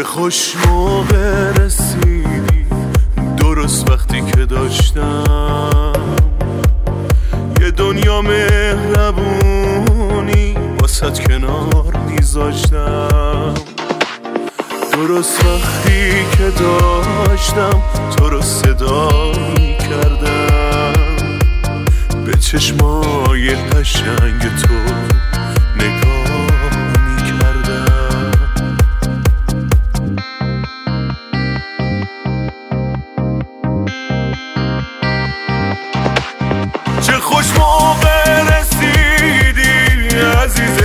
خوش موقع رسیدی، درست وقتی که داشتم یه دنیا مهربونی واسط کنار میذاشتم. درست وقتی که داشتم تو رو صدا میکردم، به چشمای قشنگ تو نگاه میکردم. چه خوش موقع رسیدی عزیز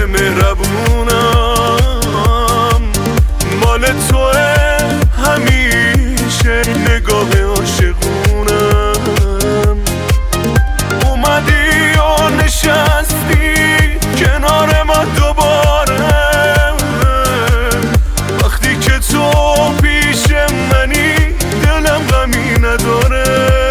مهربونم، مال توه همیشه نگاه عاشقونم. اومدی و نشستی کنار من دوباره، وقتی که تو پیش منی دلم غمی نداره.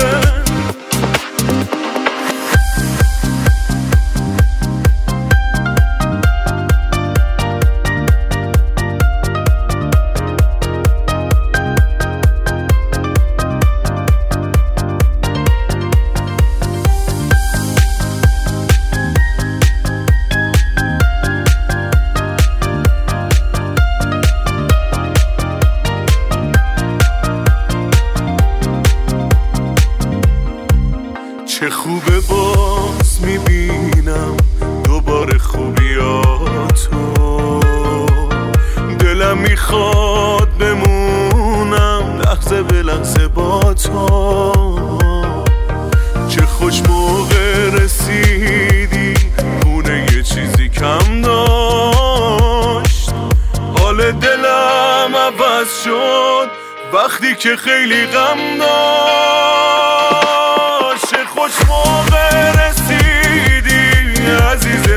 چه خوبه باز میبینم دوباره خوبیاتو، دلم میخواد بمونم لحظه به لحظه با تو. چه خوش موقع رسیدی خونه یه چیزی کم داشت، حال دلم عوض شد وقتی که خیلی غم داشت. خوش موقع رسیدی عزیز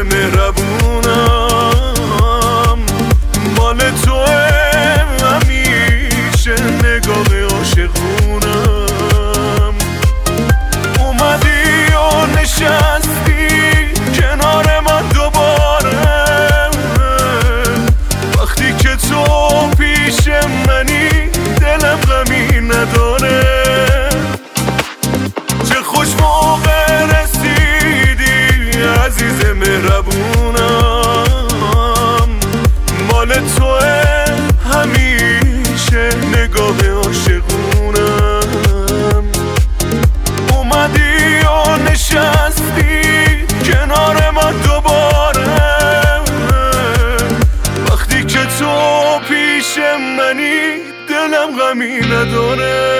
مهربونم، مال توه همیشه نگاه عاشقونم. اومدی و نشستی کنار من دوباره، وقتی که تو پیش منی دلم غمی نداره. خوش موقع رسیدی عزیز مهربونم، مال توه همیشه نگاه عاشقونم. اومدی و نشستی کنار من دوباره، وقتی که تو پیش منی دلم غمی نداره.